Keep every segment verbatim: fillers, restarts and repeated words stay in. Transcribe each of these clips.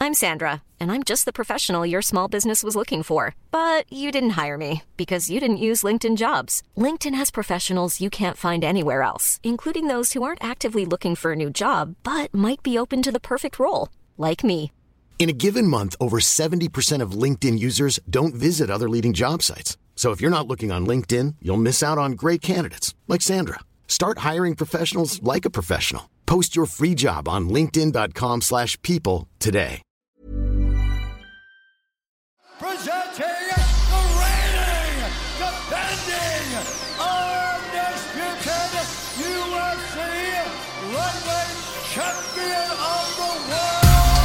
I'm Sandra, and I'm just the professional your small business was looking for. But you didn't hire me because you didn't use LinkedIn Jobs. LinkedIn has professionals you can't find anywhere else, including those who aren't actively looking for a new job, but might be open to the perfect role, like me. In a given month, over seventy percent of LinkedIn users don't visit other leading job sites. So if you're not looking on LinkedIn, you'll miss out on great candidates like Sandra. Start hiring professionals like a professional. Post your free job on linkedin dot com slash people today. Presenting the reigning, defending, undisputed U F C lightweight champion of the world.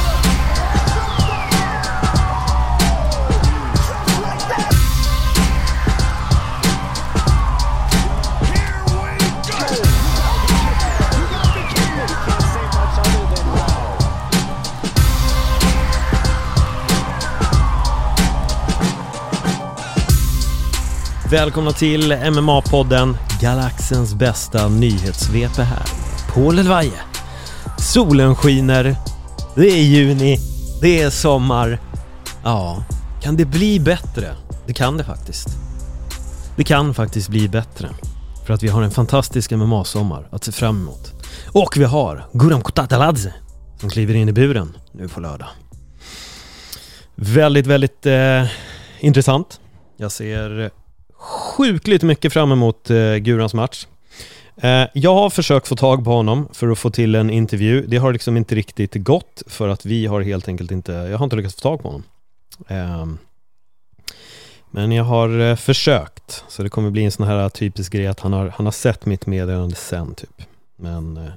Välkomna till M M A-podden, galaxens bästa nyhetsvepe här. Paul Elvaje. Solen skiner, det är juni, det är sommar. Ja, kan det bli bättre? Det kan det faktiskt. Det kan faktiskt bli bättre. För att vi har en fantastisk M M A-sommar att se fram emot. Och vi har Guram Kutateladze som kliver in i buren nu på lördag. Väldigt, väldigt eh, intressant. Jag ser sjukligt mycket fram emot eh, Gurans match. Eh, jag har försökt få tag på honom för att få till en intervju. Det har liksom inte riktigt gått för att vi har helt enkelt inte, jag har inte lyckats få tag på honom. Eh, men jag har eh, försökt, så det kommer bli en sån här typisk grej att han har, han har sett mitt meddelande sen typ. Men eh,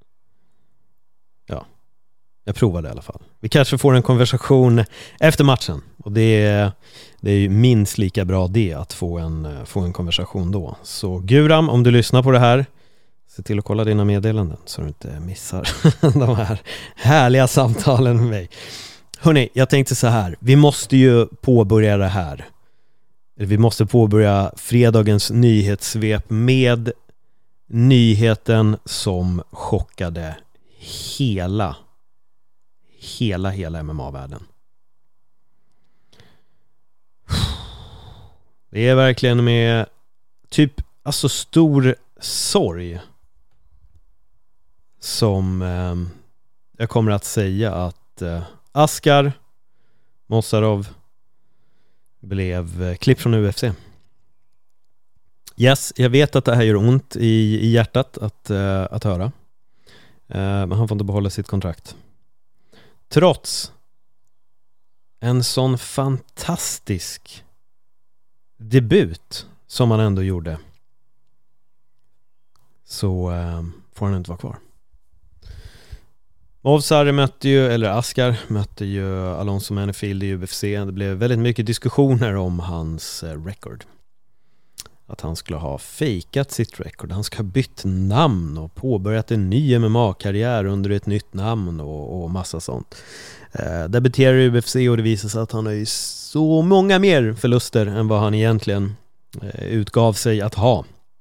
ja, jag provade i alla fall. Vi kanske får en konversation efter matchen. Och det är, det är ju minst lika bra det att få en, få en konversation då. Så Guram, om du lyssnar på det här, se till att kolla dina meddelanden så du inte missar de här härliga samtalen med mig. Hörrni, jag tänkte så här. Vi måste ju påbörja det här. Vi måste påbörja fredagens nyhetssvep med nyheten som chockade hela hela, hela M M A-världen. Det är verkligen med typ, alltså stor sorg som eh, jag kommer att säga att eh, Askar Mossarov blev eh, klipp från U F C. Yes, jag vet att det här gör ont i, i hjärtat att, eh, att höra. Eh, men han får inte behålla sitt kontrakt. Trots en sån fantastisk debut som han ändå gjorde, så eh, får han inte vara kvar. Movsar mötte ju, eller Askar mötte ju Alonso Menifield i U F C. Det blev väldigt mycket diskussioner om hans eh, record. Att han skulle ha fejkat sitt record. Han ska ha bytt namn och påbörjat en ny M M A-karriär under ett nytt namn och, och massa sånt. Eh, debuterar i U F C och det visar sig att han har ju så många mer förluster än vad han egentligen eh, utgav sig att ha.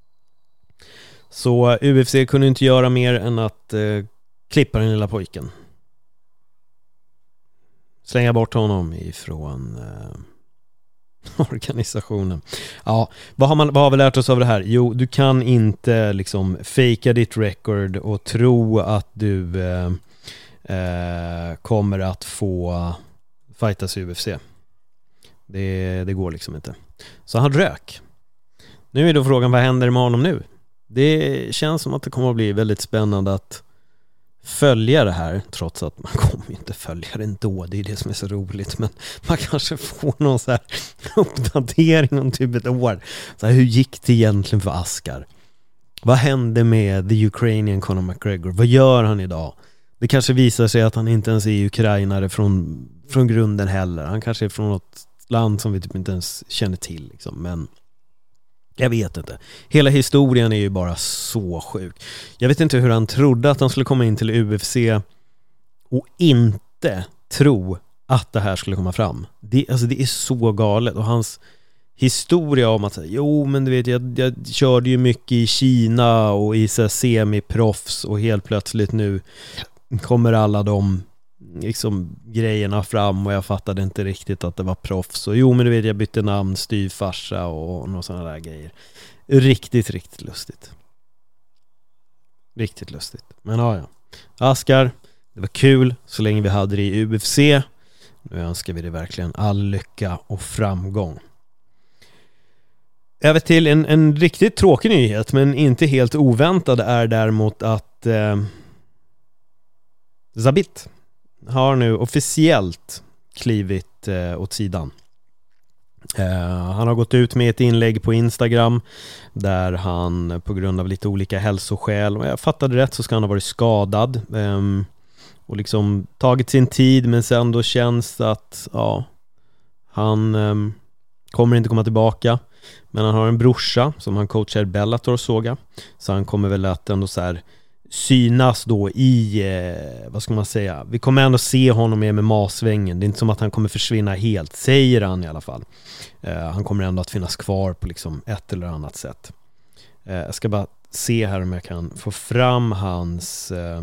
Så U F C kunde inte göra mer än att eh, klippa den lilla pojken. Slänga bort honom ifrån Eh, organisationen. Ja, vad har man vad har vi lärt oss av det här? Jo, du kan inte liksom fejka ditt record och tro att du eh, eh, kommer att få fightas i U F C. Det, det går liksom inte. Så han rök. Nu är då frågan, vad händer med honom nu? Det känns som att det kommer att bli väldigt spännande att följa det här, trots att man kommer inte följa det ändå. Det är det som är så roligt, men man kanske får någon så här uppdatering om typ ett år. Så här, hur gick det egentligen för Askar? Vad hände med the Ukrainian Conor McGregor? Vad gör han idag? Det kanske visar sig att han inte ens är ukrainare från, från grunden heller. Han kanske är från något land som vi typ inte ens känner till liksom. Men jag vet inte. Hela historien är ju bara så sjuk. Jag vet inte hur han trodde att han skulle komma in till U F C och inte tro att det här skulle komma fram. Det, alltså det är så galet. Och hans historia om att jo men du vet jag, jag körde ju mycket i Kina och i så semi-proffs och helt plötsligt nu kommer alla de liksom grejerna fram och jag fattade inte riktigt att det var proffs. Och jo, men du vet, jag bytte namn, styvfarsa och, och några sådana där grejer. Riktigt, riktigt lustigt. Riktigt lustigt. Men ja, ja. Askar, det var kul så länge vi hade det i U F C. Nu önskar vi det verkligen all lycka och framgång. Över till en, en riktigt tråkig nyhet, men inte helt oväntad, är däremot att eh, Zabit har nu officiellt klivit eh, åt sidan. Eh, han har gått ut med ett inlägg på Instagram där han på grund av lite olika hälsoskäl, och jag fattade rätt så ska han ha varit skadad eh, och liksom tagit sin tid, men sen då känns det att ja, han eh, kommer inte komma tillbaka. Men han har en brorsa som han coachar Bellator, såga. Så han kommer väl att ändå så här synas då i, eh, vad ska man säga, vi kommer ändå se honom med M M A-svängen. Det är inte som att han kommer försvinna helt, säger han i alla fall. Eh, han kommer ändå att finnas kvar på liksom ett eller annat sätt. Eh, jag ska bara se här om jag kan få fram hans... Eh...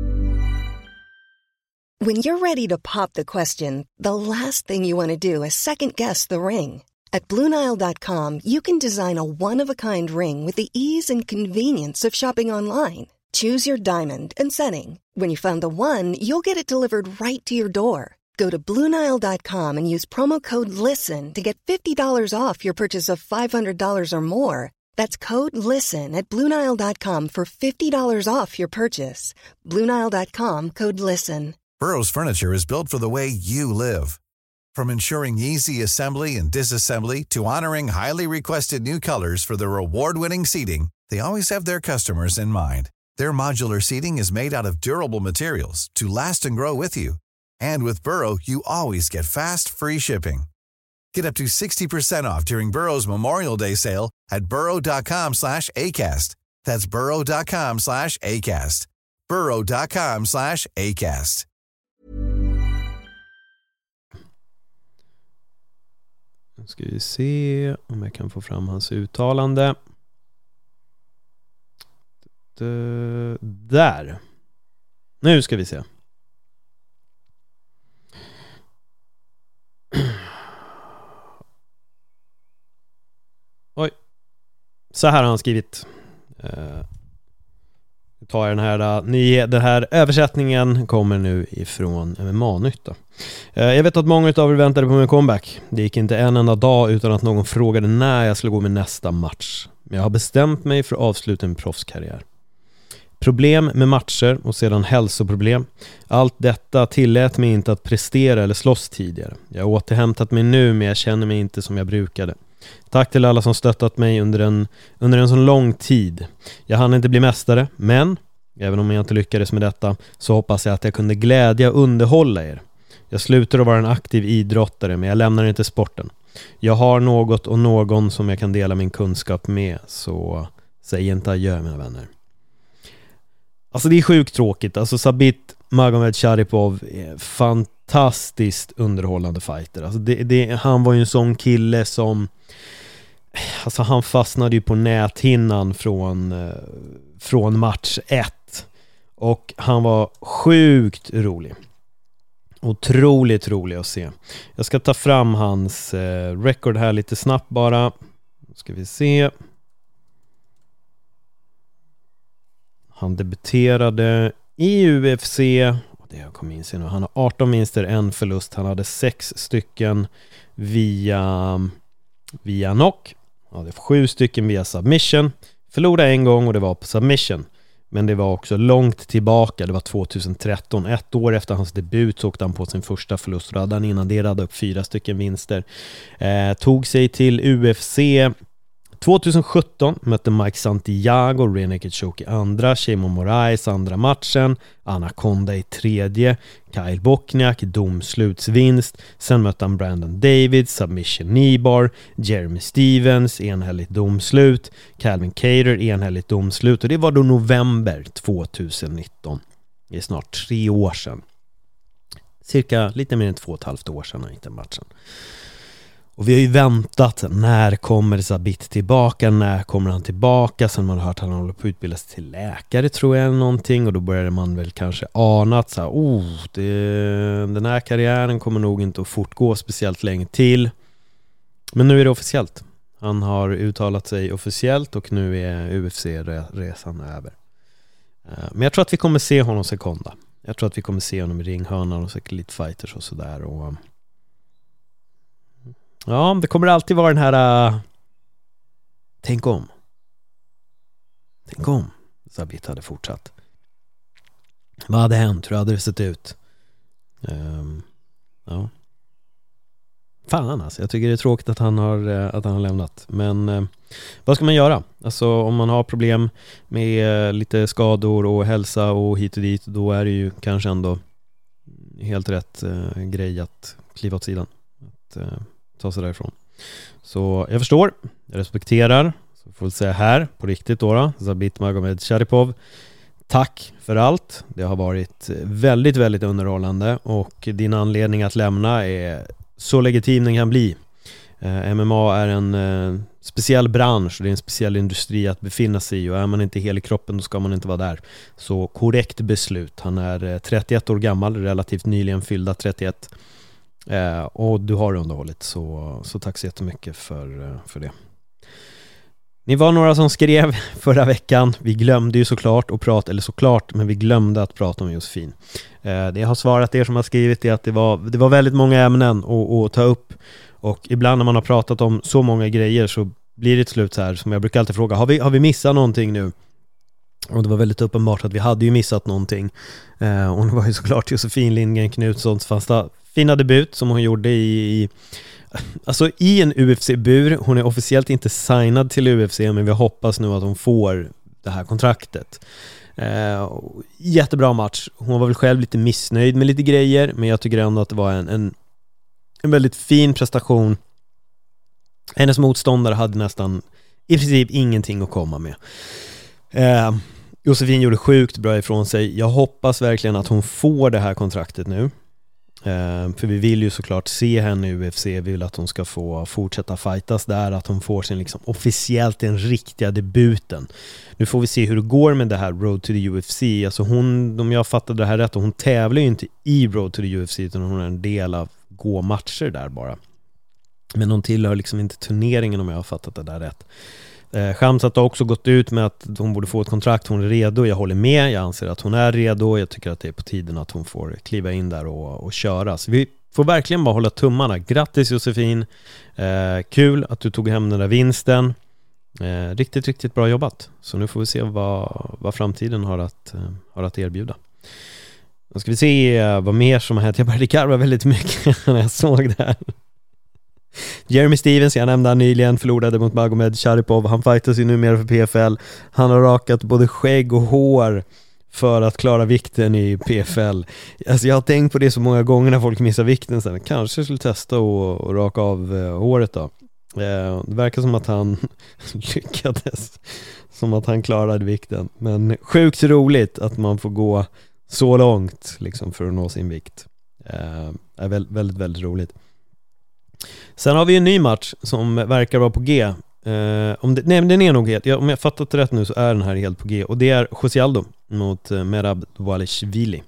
When you're ready to pop the question, the last thing you want to do is second guess the ring. At Blue Nile dot com, you can design a one-of-a-kind ring with the ease and convenience of shopping online. Choose your diamond and setting. When you find the one, you'll get it delivered right to your door. Go to Blue Nile dot com and use promo code LISTEN to get fifty dollars off your purchase of five hundred dollars or more. That's code LISTEN at Blue Nile dot com for fifty dollars off your purchase. Blue Nile dot com, code LISTEN. Burrow's furniture is built for the way you live. From ensuring easy assembly and disassembly to honoring highly requested new colors for their award-winning seating, they always have their customers in mind. Their modular seating is made out of durable materials to last and grow with you. And with Burrow, you always get fast, free shipping. Get up to sixty percent off during Burrow's Memorial Day sale at burrow dot com slash acast. That's burrow dot com slash acast. burrow dot com slash acast. Nu ska vi se om jag kan få fram hans uttalande. Där. Nu ska vi se. Oj. Så här har han skrivit. Vi tar den här nyheten. Den här översättningen kommer nu ifrån M M A-nytt. Jag vet att många av er väntade på min comeback. Det gick inte en enda dag utan att någon frågade när jag skulle gå med nästa match. Men jag har bestämt mig för att avsluta en proffskarriär. Problem med matcher och sedan hälsoproblem. Allt detta tillät mig inte att prestera eller slåss tidigare. Jag har återhämtat mig nu, men jag känner mig inte som jag brukade. Tack till alla som stöttat mig under en, under en så lång tid. Jag hann inte bli mästare, men även om jag inte lyckades med detta så hoppas jag att jag kunde glädja och underhålla er. Jag slutar att vara en aktiv idrottare, men jag lämnar inte sporten. Jag har något och någon som jag kan dela min kunskap med, så säg inte adjö, mina vänner. Alltså det är sjukt tråkigt. Alltså Zabit Magomedsharipov är fantastiskt underhållande fighter. Alltså det, det, han var ju en sån kille som, alltså han fastnade ju på näthinnan från, från match ett. Och han var sjukt rolig. Otroligt rolig att se. Jag ska ta fram hans eh, record här lite snabbt bara. Nu ska vi se. Han debuterade i U F C. Det jag kommer in se nu. Han har arton vinster, en förlust. Han hade sex stycken via via knock. Han hade sju stycken via submission. Förlorade en gång och det var på submission. Men det var också långt tillbaka. Det var tjugohundratretton. Ett år efter hans debut så åkte han på sin första förlust. Då hade han innan det radade upp fyra stycken vinster. Eh, tog sig till U F C tjugosjutton, mötte Mike Santiago, René Kitshoki andra, Shimon Moraes andra matchen, Anaconda i tredje, Kyle Bochniak domslutsvinst, sen mötte han Brandon David, submission kneebar, Jeremy Stevens enhälligt domslut, Calvin Kattar enhälligt domslut, och det var då november tjugonitton. Det är snart tre år sedan. Cirka lite mer än två och ett halvt år sedan han gick den matchen. Och vi har ju väntat, när kommer Zabit tillbaka, när kommer han tillbaka? Sen man har hört att han håller på att utbilda sig till läkare, tror jag, eller någonting. Och då började man väl kanske ana att så här, oh, det, den här karriären kommer nog inte att fortgå speciellt länge till. Men nu är det officiellt. Han har uttalat sig officiellt och nu är U F C-resan över. Men jag tror att vi kommer se honom sekonda. Jag tror att vi kommer se honom i ringhörnan och säkert lite fighters och sådär. Och ja, det kommer alltid vara den här uh, tänk om. Tänk om Zabit hade fortsatt. Vad hade hänt? Hur hade det sett ut? Um, ja. Fan alltså, jag tycker det är tråkigt att han har, att han har lämnat. Men uh, vad ska man göra? Alltså om man har problem med uh, lite skador och hälsa och hit och dit, då är det ju kanske ändå helt rätt uh, grej att kliva åt sidan. Att uh, ta sig därifrån. Så jag förstår, jag respekterar. Så får jag säga här på riktigt då, då Zabit Magomedsharipov, tack för allt. Det har varit väldigt, väldigt underhållande och din anledning att lämna är så legitim den kan bli. eh, M M A är en eh, speciell bransch, det är en speciell industri att befinna sig i, och är man inte hel i kroppen då ska man inte vara där. Så korrekt beslut. Han är eh, trettioett år gammal, relativt nyligen fyllda trettioett. Eh, och du har underhållit, så, så tack så jättemycket för, för det. Ni var några som skrev förra veckan, vi glömde ju såklart att prata, eller såklart, men vi glömde att prata om Josefin. Eh, det jag har svarat er som har skrivit är att det var, det var väldigt många ämnen att, att ta upp, och ibland när man har pratat om så många grejer så blir det till slut så här, som jag brukar alltid fråga, har vi, har vi missat någonting nu? Och det var väldigt uppenbart att vi hade ju missat någonting. Eh, och det var ju såklart Josefin Lindgren Knutssons fasta fina debut som hon gjorde i, i alltså i en U F C-bur. Hon är officiellt inte signad till U F C, men vi hoppas nu att hon får det här kontraktet. Eh, jättebra match. Hon var väl själv lite missnöjd med lite grejer, men jag tycker ändå att det var en, en, en väldigt fin prestation. Hennes motståndare hade nästan i princip ingenting att komma med. Eh, Josefin gjorde sjukt bra ifrån sig. Jag hoppas verkligen att hon får det här kontraktet nu. Eh, för vi vill ju såklart se henne i U F C. Vi vill att hon ska få fortsätta fightas där. Att hon får sin liksom officiellt den riktiga debuten. Nu får vi se hur det går med det här Road to the U F C. Alltså hon, om jag fattade det här rätt, hon tävlar ju inte i Road to the U F C, utan hon är en del av gå matcher där bara. Men hon tillhör liksom inte turneringen, om jag har fattat det där rätt. Eh, Khamzat har också gått ut med att hon borde få ett kontrakt. Hon är redo, jag håller med. Jag anser att hon är redo. Jag tycker att det är på tiden att hon får kliva in där och, och köra. Så vi får verkligen bara hålla tummarna. Grattis Josefin. Eh, kul att du tog hem den där vinsten. Eh, riktigt, riktigt bra jobbat. Så nu får vi se vad, vad framtiden har att, eh, har att erbjuda. Då ska vi se eh, vad mer som har hänt. Jag började garva väldigt mycket när jag såg det här. Jeremy Stevens, jag nämnde han nyligen, förlorade mot Magomedsharipov. Han fightas ju numera för P F L. Han har rakat både skägg och hår för att klara vikten i P F L. Alltså jag har tänkt på det så många gånger när folk missar vikten. Så kanske skulle testa och, och raka av eh, håret då. Eh, det verkar som att han lyckades. Som att han klarade vikten. Men sjukt roligt att man får gå så långt liksom, för att nå sin vikt. Eh, är väldigt, väldigt, väldigt roligt. Sen har vi en ny match som verkar vara på G. Eh, om det, nej, den är nog helt. Ja, om jag fattat det rätt nu så är den här helt på G. Och det är José Aldo mot eh, Merab Dvalishvili.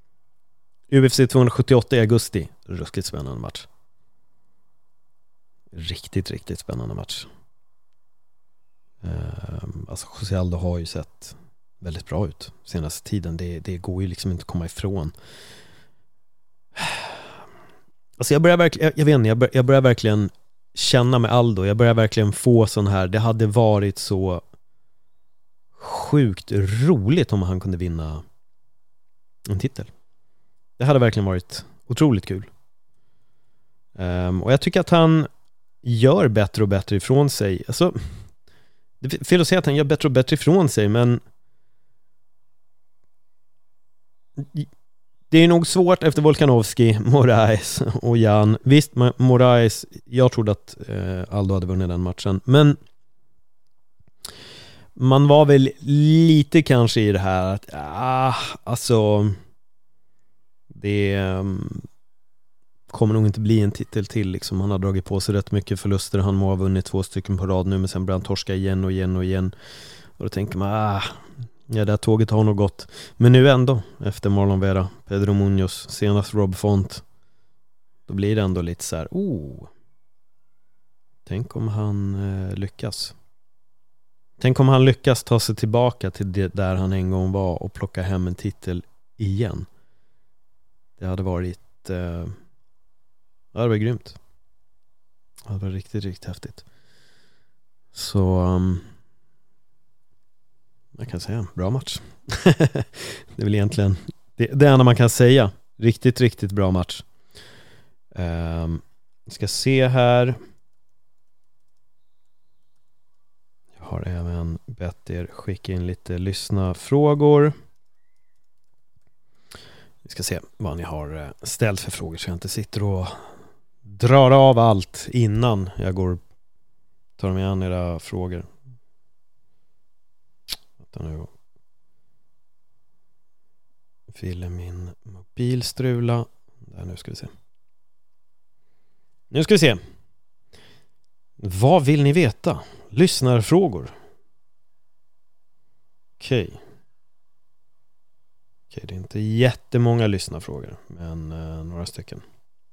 U F C tvåhundrasjuttioåtta i augusti. Ruskigt spännande match. Riktigt, riktigt spännande match. Eh, alltså José Aldo har ju sett väldigt bra ut senaste tiden. Det, det går ju liksom inte att komma ifrån. Alltså jag börjar verkligen, jag vet inte, jag börjar, jag börjar verkligen känna med Aldo. Jag börjar verkligen få sån här, det hade varit så sjukt roligt om han kunde vinna en titel. Det hade verkligen varit otroligt kul. Um, och jag tycker att han gör bättre och bättre ifrån sig. Alltså, det är fel att säga att han gör bättre och bättre ifrån sig, men det är nog svårt efter Volkanovski, Moraes och Jan. Visst, Moraes, jag trodde att eh, Aldo hade vunnit den matchen. Men man var väl lite kanske i det här att, ah, alltså, det um, kommer nog inte bli en titel till liksom. Han har dragit på sig rätt mycket förluster. Han må ha vunnit två stycken på rad nu, men sen börjar han torska igen och igen och igen. Och då tänker man, ah, ja, det här tåget har nog gått. Men nu ändå, efter Marlon Vera, Pedro Munoz, senast Rob Font, då blir det ändå lite så här, oh, tänk om han eh, lyckas. Tänk om han lyckas ta sig tillbaka till det där han en gång var och plocka hem en titel igen. Det hade varit eh, det hade varit grymt. Det hade varit riktigt, riktigt häftigt. Så um, jag kan säga, bra match. Det är väl egentligen det, det enda man kan säga. Riktigt, riktigt bra match. Um, vi ska se här. Jag har även bett er skicka in lite lyssnarfrågor. Vi ska se vad ni har ställt för frågor, så jag inte sitter och drar av allt innan jag går tar mig an era frågor. Vänta nu. Ville min mobil strula. Där, nu ska vi se. Nu ska vi se. Vad vill ni veta? Lyssnarfrågor. Okej. Okay. Okej, det är inte jättemånga lyssnarfrågor, men eh, några stycken.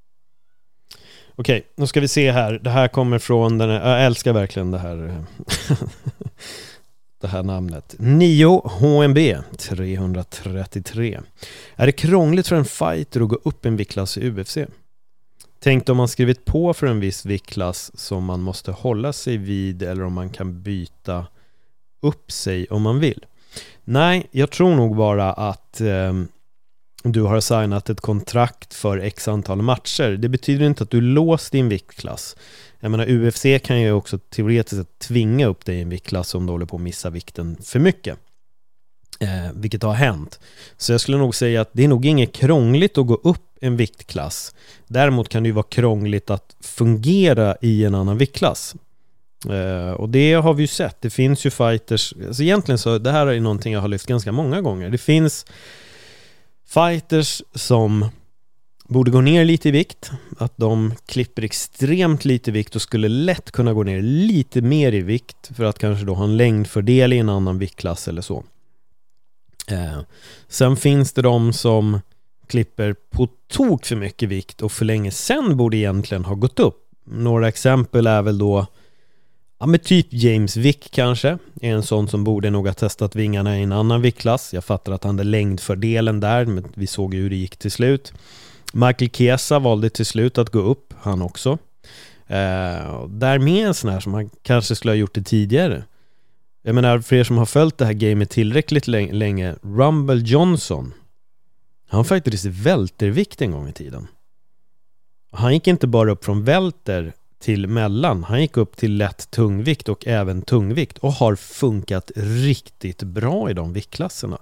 Okej, nu ska vi se här. Det här kommer från den här, jag älskar verkligen det här det här namnet. nio H M B tre trettiotre. Är det krångligt för en fighter att gå upp en viktklass i U F C? Tänk om man skrivit på för en viss viktklass som man måste hålla sig vid, eller om man kan byta upp sig om man vill. Nej, jag tror nog bara att eh, du har signat ett kontrakt för x antal matcher. Det betyder inte att du låst din viktklass. Jag menar, U F C kan ju också teoretiskt tvinga upp dig i en viktklass om du håller på att missa vikten för mycket. Eh, vilket har hänt. Så jag skulle nog säga att det är nog inget krångligt att gå upp en viktklass. Däremot kan det ju vara krångligt att fungera i en annan viktklass. Uh, och det har vi ju sett. Det finns ju fighters, alltså egentligen så, det här är någonting jag har lyft ganska många gånger. Det finns fighters som borde gå ner lite i vikt, att de klipper extremt lite vikt och skulle lätt kunna gå ner lite mer i vikt för att kanske då ha en längdfördel i en annan viktklass eller så. Uh, sen finns det de som klipper på tok för mycket vikt och för länge sen borde egentligen ha gått upp. Några exempel är väl då, ja, men typ James Vick kanske är en sån som borde nog ha testat vingarna i en annan viktklass. Jag fattar att han hade längdfördelen där, men vi såg hur det gick till slut. Michael Chiesa valde till slut att gå upp, han också. Eh, där med en sån här som han kanske skulle ha gjort det tidigare. Jag menar, för er som har följt det här gamet tillräckligt länge, Rumble Johnson, han faktiskt vältervikt en gång i tiden. Han gick inte bara upp från välter till mellan. Han gick upp till lätt tungvikt och även tungvikt och har funkat riktigt bra i de viktklasserna.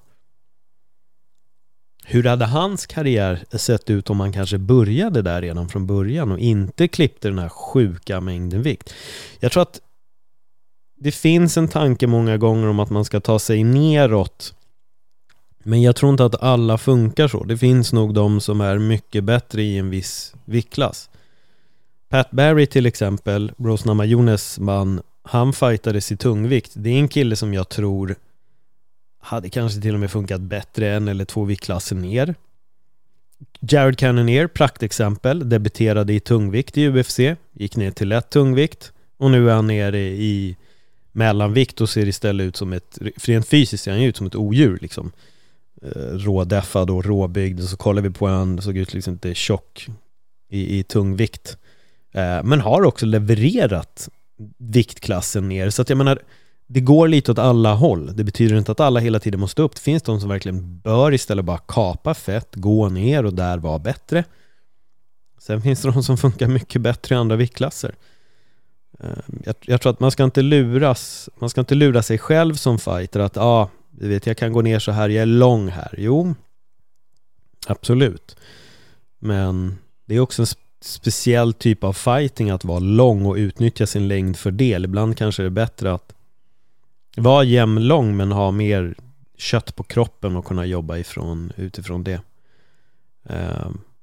Hur hade hans karriär sett ut om han kanske började där redan från början och inte klippte den här sjuka mängden vikt? Jag tror att det finns en tanke många gånger om att man ska ta sig neråt, men jag tror inte att alla funkar så. Det finns nog de som är mycket bättre i en viss viktklass. Pat Barry till exempel, Bruce Namajunas man, han fightades i tungvikt. Det är en kille som jag tror hade kanske till och med funkat bättre en eller två viktklasser ner. Jared Cannonier, praktexempel, debuterade i tungvikt i U F C, gick ner till lätt tungvikt och nu är han nere i mellanvikt och ser istället ut som ett, för rent fysiskt ser han ut som ett odjur liksom. Rådeffad och råbyggd, och så kollar vi på han, såg ut liksom inte tjock i, i tungvikt. Men har också levererat viktklassen ner. Så att jag menar, det går lite åt alla håll. Det betyder inte att alla hela tiden måste upp. Det finns de som verkligen bör istället bara kapa fett, gå ner och där vara bättre. Sen finns det de som funkar mycket bättre i andra viktklasser. Jag, jag tror att man ska inte luras. Man ska inte lura sig själv som fighter att ja, ah, du vet, jag kan gå ner så här, jag är lång här. Jo, absolut. Men det är också en speciell typ av fighting att vara lång och utnyttja sin längdfördel. Ibland kanske det är bättre att vara jämnlång men ha mer kött på kroppen och kunna jobba ifrån, utifrån det.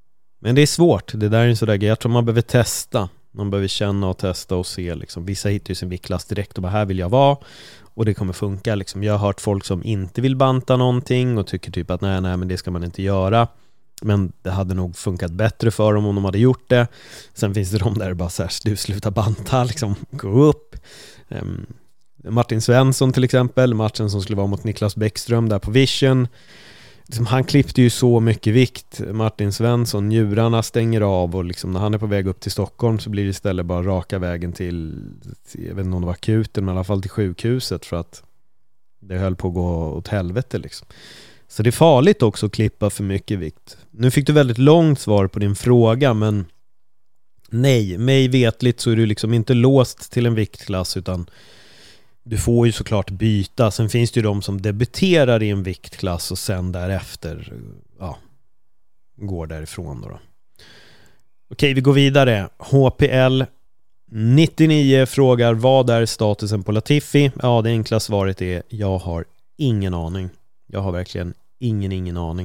Men det är svårt. Det där är en sådär grej. Jag tror man behöver testa. Man behöver känna och testa och se. Liksom. Vissa hittar ju sin viktklass direkt och bara, här vill jag vara. Och det kommer funka. Liksom. Jag har hört folk som inte vill banta någonting och tycker typ att nej, nej, men det ska man inte göra. Men det hade nog funkat bättre för dem om de hade gjort det. Sen finns det de där bara så här, du sluta banta, liksom, gå upp. Um, Martin Svensson till exempel, matchen som skulle vara mot Niklas Bäckström där på Vision. Liksom, han klippte ju så mycket vikt, Martin Svensson, njurarna stänger av och liksom, när han är på väg upp till Stockholm så blir det istället bara raka vägen till, till jag vet inte om det var akuten, men i alla fall till sjukhuset för att det höll på att gå åt helvete liksom. Så det är farligt också att klippa för mycket vikt. Nu fick du väldigt långt svar på din fråga, men nej, mig vetligt så är du liksom inte låst till en viktklass, utan du får ju såklart byta. Sen finns det ju de som debuterar i en viktklass och sen därefter ja, går därifrån då, då. Okej, vi går vidare. H P L nittionio frågar, vad är statusen på Latifi? Ja, det enkla svaret är, jag har ingen aning. Jag har verkligen ingen, ingen aning.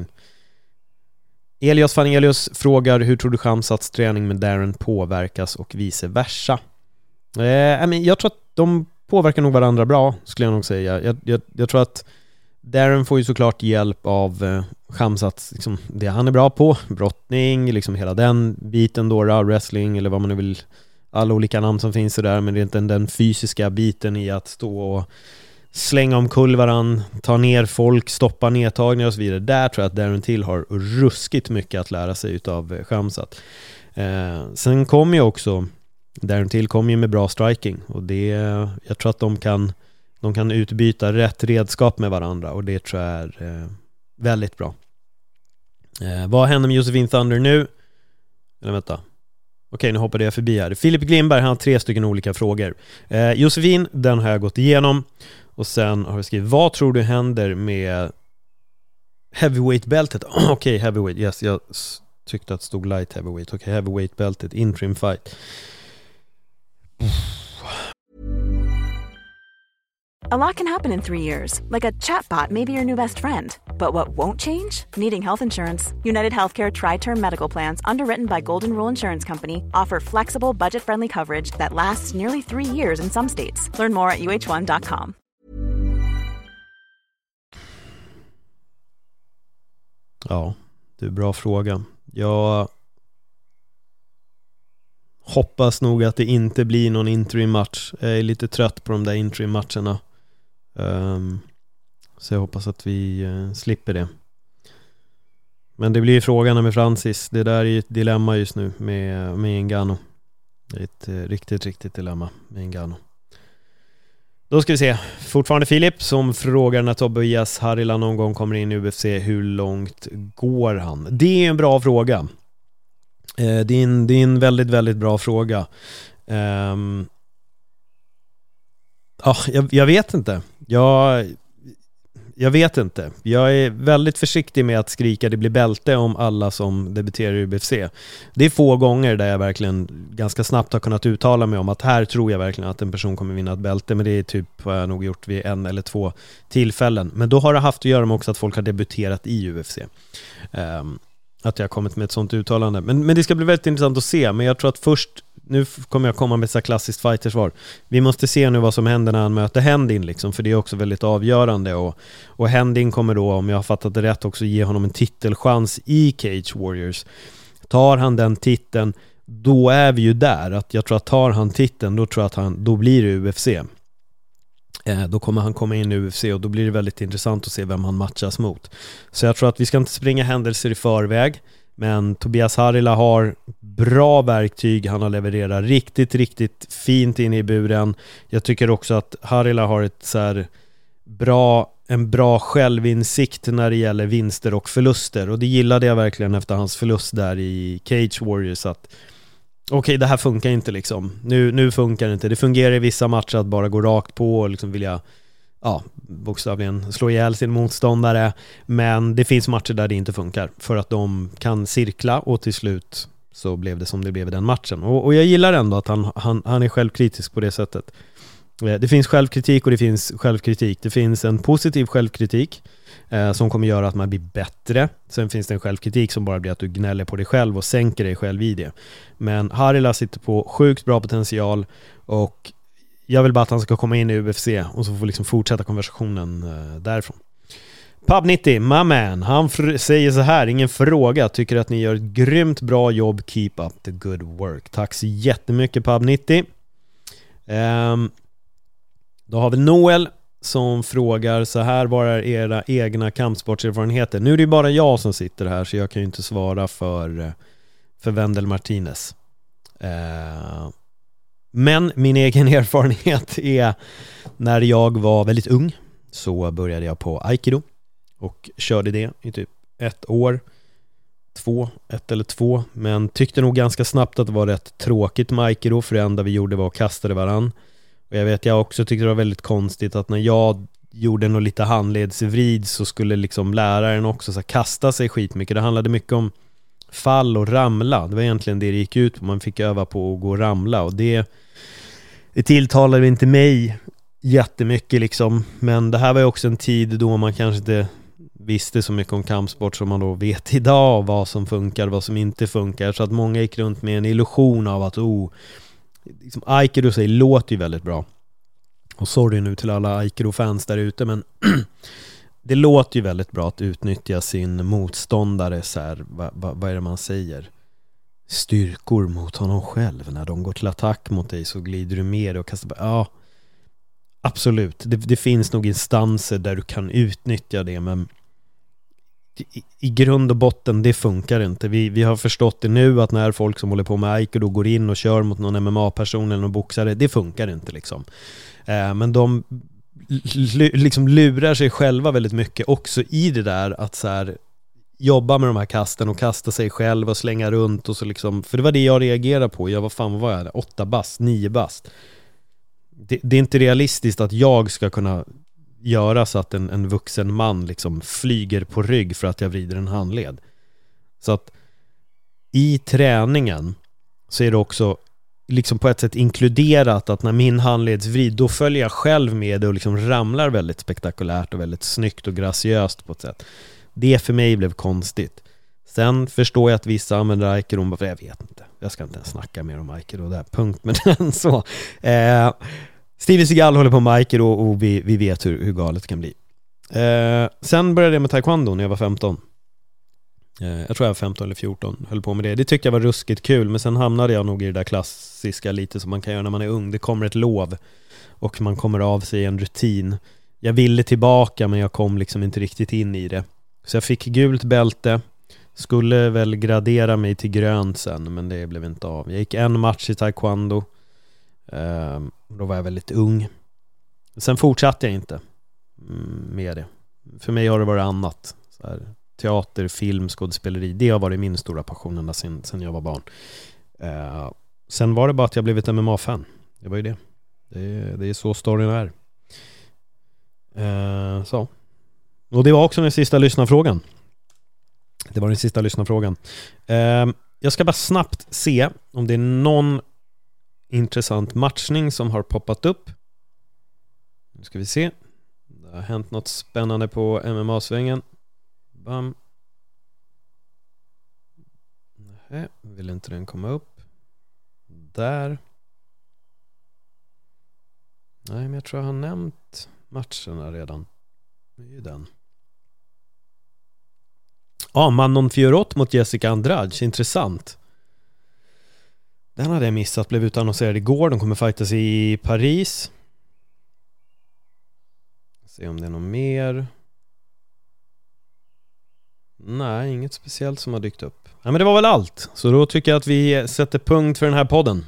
Elias van Elius frågar, hur tror du Khamzats träning med Darren påverkas och vice versa? Eh, men jag tror att de påverkar nog varandra bra, skulle jag nog säga. Jag, jag, jag tror att Darren får ju såklart hjälp av eh, Khamzat, liksom det han är bra på, brottning, liksom hela den biten då, wrestling eller vad man nu vill, alla olika namn som finns där, men det är inte den fysiska biten i att stå och slänga omkull varann, ta ner folk, stoppa nedtagningar och så vidare. Där tror jag att Darren Till har ruskigt mycket att lära sig utav Khamzat. Eh, sen kommer ju också Darren Till kommer ju med bra striking och det, jag tror att de kan de kan utbyta rätt redskap med varandra och det tror jag är eh, väldigt bra. Eh, vad händer med Josefin Thunder nu? Eller vänta. Okej, nu hoppade jag förbi här. Filip Glimberg, han har tre stycken olika frågor. Eh, Josefin, den har jag gått igenom. Och sen har jag skrivit, vad tror du händer med heavyweight-bältet? Okej, okay, heavyweight, yes, jag tyckte att det stod light heavyweight. Okej, okay, heavyweight-bältet, interim fight. A lot can happen in three years, like a chatbot may be your new best friend. But what won't change? Needing health insurance. United Healthcare Tri-Term Medical Plans, underwritten by Golden Rule Insurance Company, offer flexible, budget-friendly coverage that lasts nearly three years in some states. Learn more at U H one dot com. Ja, det är en bra fråga. Jag hoppas nog att det inte blir någon interim-match. Jag är lite trött på de där interim-matcherna. Um, så jag hoppas att vi uh, slipper det. Men det blir ju frågan med Francis. Det där är ju ett dilemma just nu med, med Ngannou. Det är ett uh, riktigt, riktigt dilemma med Ngannou. Då ska vi se. Fortfarande Filip som frågar när Tobias Harila någon gång kommer in i U F C. Hur långt går han? Det är en bra fråga. Uh, det, är en, det är en väldigt, väldigt bra fråga. Um, ja, jag, jag vet inte. Jag... Jag vet inte. Jag är väldigt försiktig med att skrika det blir bälte om alla som debuterar i U F C. Det är få gånger där jag verkligen ganska snabbt har kunnat uttala mig om att här tror jag verkligen att en person kommer vinna ett bälte, men det är typ vad jag nog gjort vid en eller två tillfällen. Men då har det haft att göra med också att folk har debuterat i U F C. Um, att jag har kommit med ett sånt uttalande. Men, men det ska bli väldigt intressant att se. Men jag tror att först, nu kommer jag komma med ett så klassiskt fightersvar. Vi måste se nu vad som händer när han möter Hendin liksom, för det är också väldigt avgörande. Och, och Hendin kommer då, om jag har fattat det rätt, också ge honom en titelchans i Cage Warriors. Tar han den titeln, då är vi ju där. Att jag tror att tar han titeln, då tror jag att han, då blir det U F C. Eh, då kommer han komma in i U F C och då blir det väldigt intressant att se vem han matchas mot. Så jag tror att vi ska inte springa händelser i förväg. Men Tobias Harila har bra verktyg. Han har levererat riktigt, riktigt fint in i buren. Jag tycker också att Harila har ett så här bra, en bra självinsikt när det gäller vinster och förluster. Och det gillade jag verkligen efter hans förlust där i Cage Warriors. Att okej, okay, det här funkar inte liksom. Nu, nu funkar det inte. Det fungerar i vissa matcher att bara gå rakt på och liksom vilja... ja, bokstavligen slå ihjäl sin motståndare, men det finns matcher där det inte funkar för att de kan cirkla och till slut så blev det som det blev i den matchen. Och, och jag gillar ändå att han, han, han är självkritisk på det sättet. Det finns självkritik och det finns självkritik. Det finns en positiv självkritik eh, som kommer göra att man blir bättre. Sen finns det en självkritik som bara blir att du gnäller på dig själv och sänker dig själv i det. Men Harila sitter på sjukt bra potential och jag vill bara att han ska komma in i U F C och så får liksom fortsätta konversationen eh, därifrån. Pub nittio, my man, han fr- säger så här, ingen fråga, tycker att ni gör ett grymt bra jobb, keep up the good work. Tack så jättemycket Pub nittio. Um, Då har vi Noel som frågar så här, vad är era egna kampsportserfarenheter? Nu är det ju bara jag som sitter här så jag kan ju inte svara för, för Wendel Martinez. Uh, men min egen erfarenhet är när jag var väldigt ung så började jag på Aikido och körde det i typ ett år. Två, ett eller två. Men tyckte nog ganska snabbt att det var rätt tråkigt med Aikido för det enda vi gjorde var att kasta varann. Och jag vet, jag också tyckte det var väldigt konstigt att när jag gjorde nog lite handledsvrid så skulle liksom läraren också så här kasta sig skitmycket. Det handlade mycket om fall och ramla. Det var egentligen det det gick ut på. Man fick öva på att gå och ramla och det, det tilltalade inte mig jättemycket liksom. Men det här var ju också en tid då man kanske inte visste så mycket om kampsport som man då vet idag, vad som funkar, vad som inte funkar. Så att många gick runt med en illusion av att oh, liksom Aikido säger låter ju väldigt bra. Och sorry nu till alla Aikido-fans där ute, men det låter ju väldigt bra att utnyttja sin motståndare så här, vad, vad, vad är det man säger? Styrkor mot honom själv. När de går till attack mot dig så glider du med och kastar. Ja, absolut. Det, det finns nog instanser där du kan utnyttja det, men i, i grund och botten det funkar inte. Vi, vi har förstått det nu att när folk som håller på med Aikido går in och kör mot någon M M A-person eller någon boxare, det funkar inte liksom. Eh, men de l- liksom lurar sig själva väldigt mycket också i det där att så här, jobba med de här kasten och kasta sig själv och slänga runt och så liksom, för det var det jag reagerade på. Jag var fan vad var jag? Åtta bast, nio bast. Det, det är inte realistiskt att jag ska kunna göra så att en, en vuxen man liksom flyger på rygg för att jag vrider en handled. Så att i träningen så är det också liksom på ett sätt inkluderat att när min handledsvrid, då följer jag själv med och liksom ramlar väldigt spektakulärt och väldigt snyggt och graciöst på ett sätt. Det för mig blev konstigt. Sen förstår jag att vissa använder Aikido, för jag vet inte. Jag ska inte ens snacka mer om Aikido där. Punkt med den så. Eh, Steven Seagal håller på med Aikido och vi, vi vet hur, hur galet det kan bli. Eh, sen började jag med taekwondo när jag var femton. Eh, jag tror jag var femton eller fjorton. Höll på med det. Det tyckte jag var ruskigt kul. Men sen hamnade jag nog i det där klassiska lite som man kan göra när man är ung. Det kommer ett lov och man kommer av sig en rutin. Jag ville tillbaka men jag kom liksom inte riktigt in i det. Så jag fick gult bälte. Skulle väl gradera mig till grönt sen, men det blev inte av. Jag gick en match i taekwondo. Ehm, då var jag väldigt ung. Sen fortsatte jag inte med det. För mig har det varit annat. Så här, teater, film, skådespeleri. Det har varit min stora passion sen, sen jag var barn. Ehm, sen var det bara att jag blev ett M M A-fan. Det var ju det. Det, det är så storyn är. Ehm, så. Och det var också den sista lyssnarfrågan. Det var den sista lyssnarfrågan. Eh, jag ska bara snabbt se om det är någon intressant matchning som har poppat upp. Nu ska vi se. Det har hänt något spännande på M M A-svängen. Bam. Nej, vill inte den komma upp. Där. Nej, men jag tror jag har nämnt matcherna redan. Det är ju den. Ja, ah, Manon Fiorot mot Jessica Andrade. Intressant. Den hade jag missat. Blev utannonserad igår. De kommer fightas i Paris. Se om det är något mer. Nej, inget speciellt som har dykt upp. Ja, men det var väl allt. Så då tycker jag att vi sätter punkt för den här podden.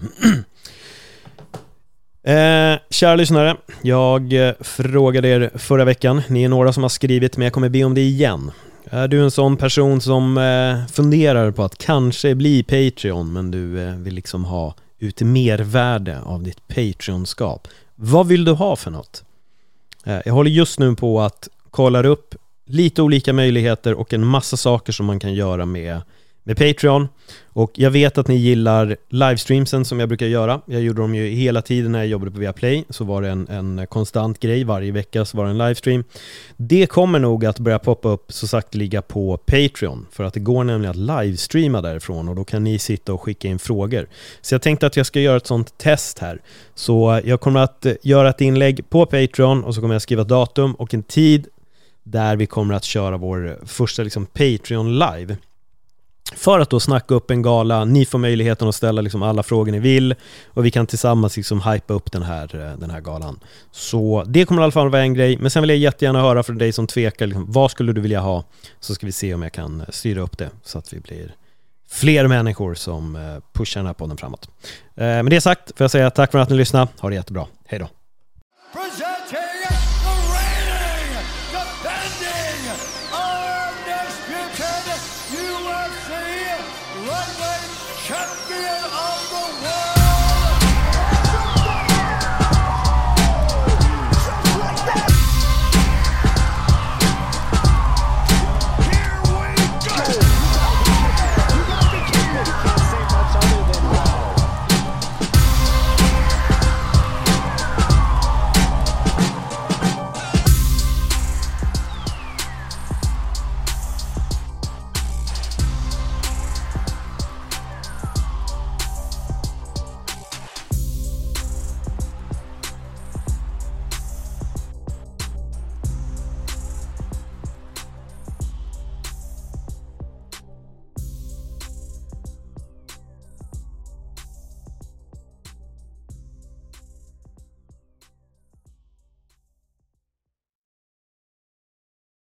Eh, kära lyssnare, jag eh, frågade er förra veckan. Ni är några som har skrivit, men jag kommer be om det igen. Är du en sån person som eh, funderar på att kanske bli Patreon, men du eh, vill liksom ha ut mervärde av ditt Patreonskap? Vad vill du ha för något? Eh, jag håller just nu på att kolla upp lite olika möjligheter och en massa saker som man kan göra med, med Patreon. Och jag vet att ni gillar livestreamsen som jag brukar göra. Jag gjorde dem ju hela tiden när jag jobbade på Viaplay. Så var det en, en konstant grej. Varje vecka så var det en livestream. Det kommer nog att börja poppa upp så sagt ligga på Patreon. För att det går nämligen att livestreama därifrån. Och då kan ni sitta och skicka in frågor. Så jag tänkte att jag ska göra ett sånt test här. Så jag kommer att göra ett inlägg på Patreon. Och så kommer jag skriva datum och en tid där vi kommer att köra vår första liksom Patreon live. För att då snacka upp en gala. Ni får möjligheten att ställa liksom alla frågor ni vill. Och vi kan tillsammans liksom hypa upp den här, den här galan. Så det kommer i alla fall vara en grej. Men sen vill jag jättegärna höra från dig som tvekar. Liksom, vad skulle du vilja ha? Så ska vi se om jag kan styra upp det. Så att vi blir fler människor som pushar den här podden framåt. Med det sagt får jag säga tack för att ni lyssnade. Ha det jättebra. Hej då. Champion of the world!